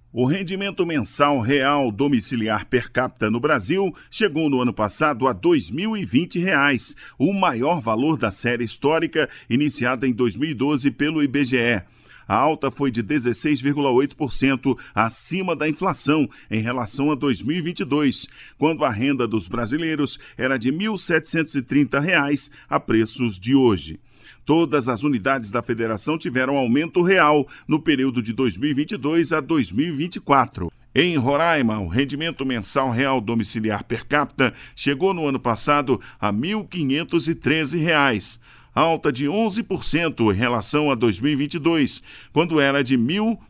O rendimento mensal real domiciliar per capita no Brasil chegou no ano passado a R$ 2.020, o maior valor da série histórica iniciada em 2012 pelo IBGE. A alta foi de 16,8% acima da inflação em relação a 2022, quando a renda dos brasileiros era de R$ 1.730 a preços de hoje. Todas as unidades da federação tiveram aumento real no período de 2022 a 2024. Em Roraima, o rendimento mensal real domiciliar per capita chegou no ano passado a R$ 1.513, alta de 11% em relação a 2022, quando era de R$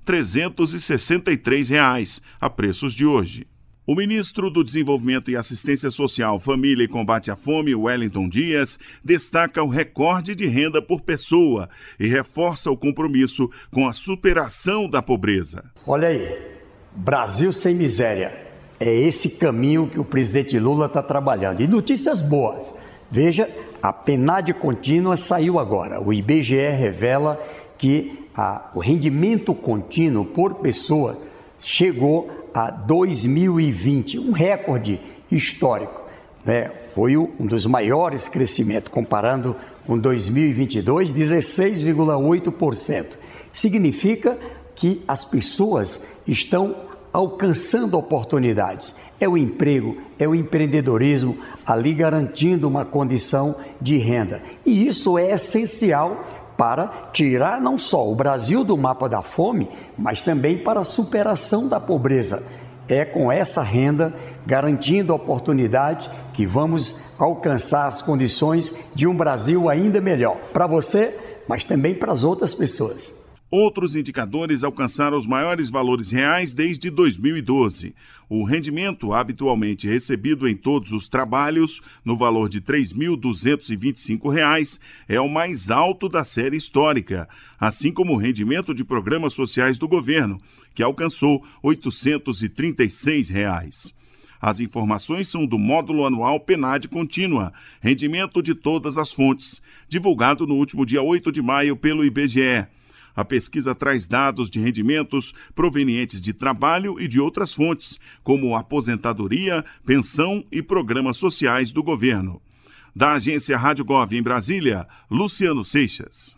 1.363 a preços de hoje. O ministro do Desenvolvimento e Assistência Social, Família e Combate à Fome, Wellington Dias, destaca o recorde de renda por pessoa e reforça o compromisso com a superação da pobreza. Olha aí, Brasil sem miséria. É esse caminho que o presidente Lula está trabalhando. E notícias boas. Veja, a PNAD contínua saiu agora. O IBGE revela que o rendimento contínuo por pessoa chegou a 2020, um recorde histórico, né? Foi um dos maiores crescimentos, comparando com 2022, 16,8%. Significa que as pessoas estão alcançando oportunidades. É o emprego, é o empreendedorismo, ali garantindo uma condição de renda. E isso é essencial para tirar não só o Brasil do mapa da fome, mas também para a superação da pobreza. É com essa renda, garantindo oportunidade, que vamos alcançar as condições de um Brasil ainda melhor. Para você, mas também para as outras pessoas. Outros indicadores alcançaram os maiores valores reais desde 2012. O rendimento habitualmente recebido em todos os trabalhos, no valor de R$ 3.225, é o mais alto da série histórica, assim como o rendimento de programas sociais do governo, que alcançou R$ 836. As informações são do Módulo Anual PNAD Contínua, rendimento de todas as fontes, divulgado no último dia 8 de maio pelo IBGE. A pesquisa traz dados de rendimentos provenientes de trabalho e de outras fontes, como aposentadoria, pensão e programas sociais do governo. Da agência Rádio Gov em Brasília, Luciano Seixas.